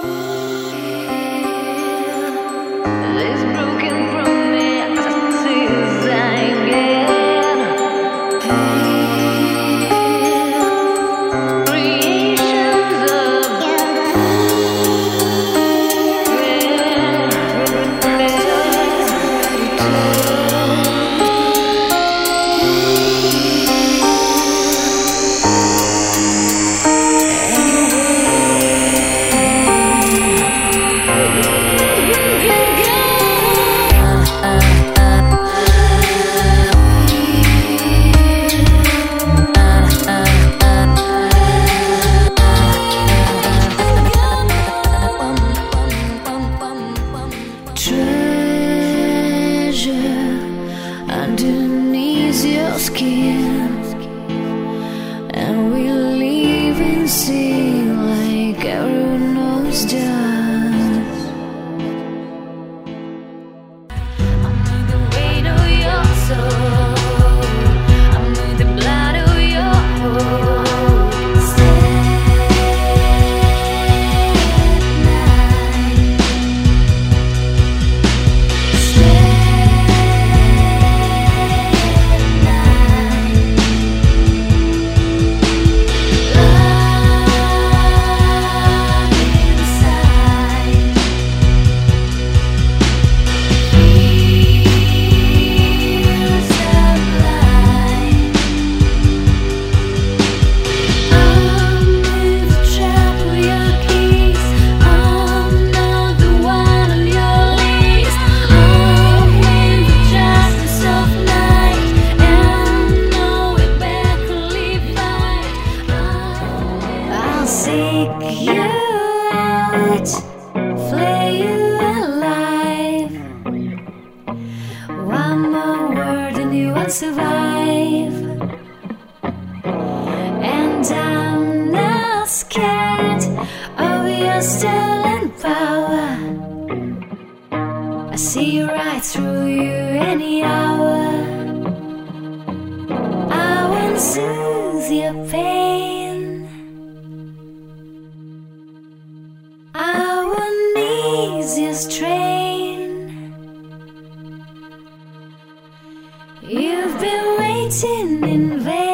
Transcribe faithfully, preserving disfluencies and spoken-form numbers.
These broken promises I get. Creations of underneath your skin, and we live in sin like everyone knows does. I'm with the weight of your soul, I'm with the blood of your heart. Seek you out, flay you alive. One more word and you won't survive. And I'm not scared of your stolen power. I see right through you any hour. I will soothe your pain. Our knees is strain. You've been waiting in vain.